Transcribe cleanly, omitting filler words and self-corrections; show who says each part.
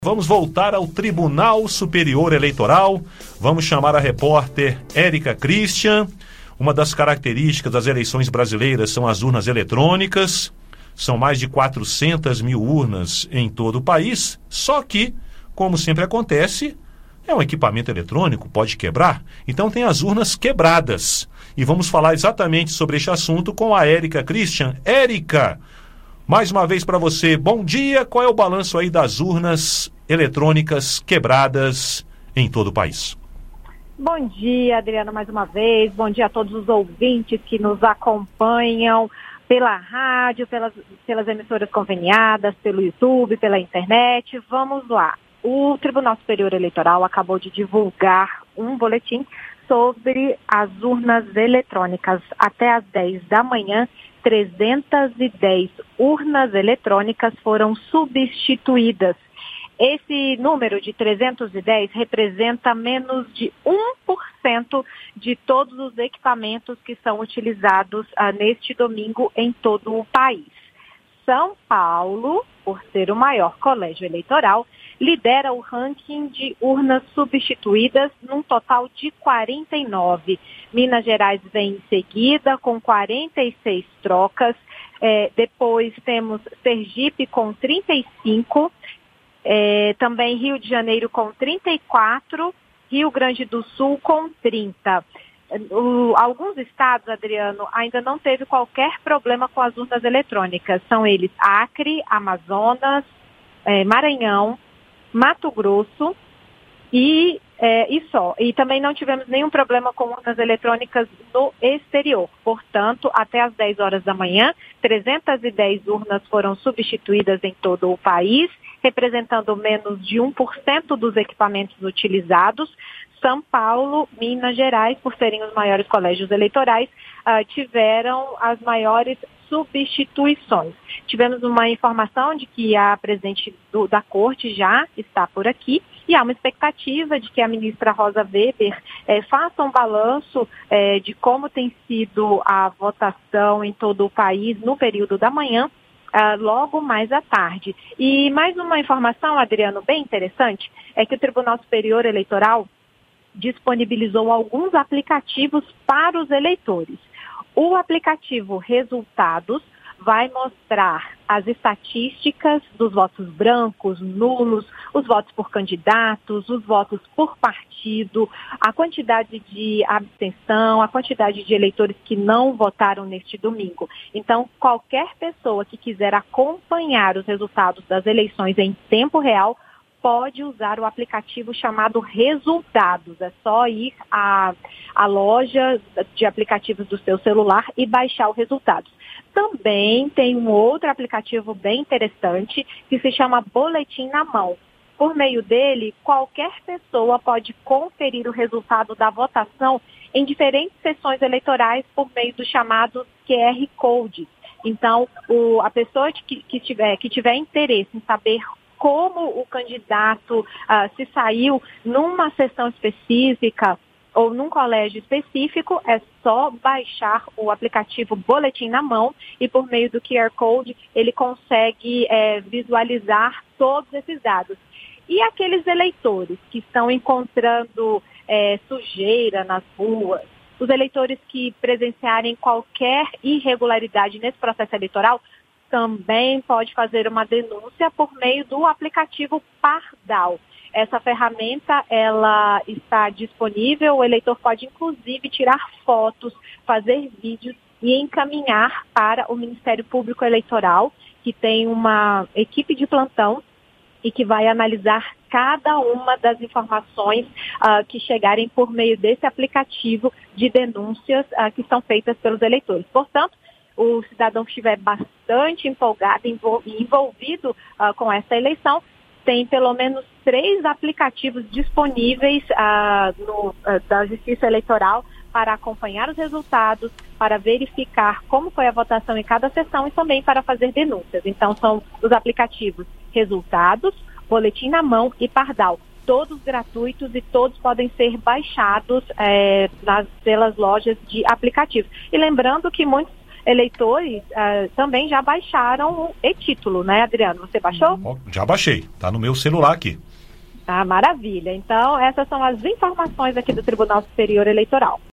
Speaker 1: Vamos voltar ao Tribunal Superior Eleitoral. Vamos chamar a repórter Érica Christian. Uma das características das eleições brasileiras são as urnas eletrônicas. São mais de 400 mil urnas em todo o país. Só que, como sempre acontece, é um equipamento eletrônico, pode quebrar. Então tem as urnas quebradas. E vamos falar exatamente sobre este assunto com a Érica Christian. Érica, mais uma vez para você, bom dia. Qual é o balanço aí das urnas eletrônicas quebradas em todo o país?
Speaker 2: Bom dia, Adriano, mais uma vez. Bom dia a todos os ouvintes que nos acompanham pela rádio, pelas emissoras conveniadas, pelo YouTube, pela internet. Vamos lá. O Tribunal Superior Eleitoral acabou de divulgar um boletim sobre as urnas eletrônicas. Até às 10 da manhã, 310 urnas eletrônicas foram substituídas. Esse número de 310 representa menos de 1% de todos os equipamentos que são utilizados neste domingo em todo o país. São Paulo, por ser o maior colégio eleitoral, lidera o ranking de urnas substituídas num total de 49. Minas Gerais vem em seguida com 46 trocas. Depois temos Sergipe com 35. Também Rio de Janeiro com 34, Rio Grande do Sul com 30. Alguns estados, Adriano, ainda não teve qualquer problema com as urnas eletrônicas. São eles Acre, Amazonas, Maranhão, Mato Grosso e só. E também não tivemos nenhum problema com urnas eletrônicas no exterior. Portanto, até às 10 horas da manhã, 310 urnas foram substituídas em todo o país, representando menos de 1% dos equipamentos utilizados. São Paulo, Minas Gerais, por serem os maiores colégios eleitorais, tiveram as maiores substituições. Tivemos uma informação de que a presidente da Corte já está por aqui e há uma expectativa de que a ministra Rosa Weber faça um balanço de como tem sido a votação em todo o país no período da manhã, logo mais à tarde. E mais uma informação, Adriano, bem interessante, é que o Tribunal Superior Eleitoral disponibilizou alguns aplicativos para os eleitores. O aplicativo Resultados vai mostrar as estatísticas dos votos brancos, nulos, os votos por candidatos, os votos por partido, a quantidade de abstenção, a quantidade de eleitores que não votaram neste domingo. Então, qualquer pessoa que quiser acompanhar os resultados das eleições em tempo real pode usar o aplicativo chamado Resultados. É só ir à loja de aplicativos do seu celular e baixar o Resultados. Também tem um outro aplicativo bem interessante que se chama Boletim na Mão. Por meio dele, qualquer pessoa pode conferir o resultado da votação em diferentes sessões eleitorais por meio do chamado QR Code. Então, a pessoa que tiver interesse em saber como o candidato se saiu numa sessão específica ou num colégio específico, é só baixar o aplicativo Boletim na Mão e por meio do QR Code ele consegue visualizar todos esses dados. E aqueles eleitores que estão encontrando sujeira nas ruas, os eleitores que presenciarem qualquer irregularidade nesse processo eleitoral, também pode fazer uma denúncia por meio do aplicativo Pardal. Essa ferramenta, ela está disponível, o eleitor pode inclusive tirar fotos, fazer vídeos e encaminhar para o Ministério Público Eleitoral, que tem uma equipe de plantão e que vai analisar cada uma das informações que chegarem por meio desse aplicativo de denúncias que são feitas pelos eleitores. Portanto, o cidadão que estiver bastante empolgado e envolvido com essa eleição, tem pelo menos 3 aplicativos disponíveis da Justiça Eleitoral para acompanhar os resultados, para verificar como foi a votação em cada sessão e também para fazer denúncias. Então, são os aplicativos Resultados, Boletim na Mão e Pardal. Todos gratuitos e todos podem ser baixados pelas lojas de aplicativos. E lembrando que muitos eleitores também já baixaram o e-título, né, Adriano? Você baixou?
Speaker 1: Já baixei, tá no meu celular aqui.
Speaker 2: Ah, maravilha. Então, essas são as informações aqui do Tribunal Superior Eleitoral.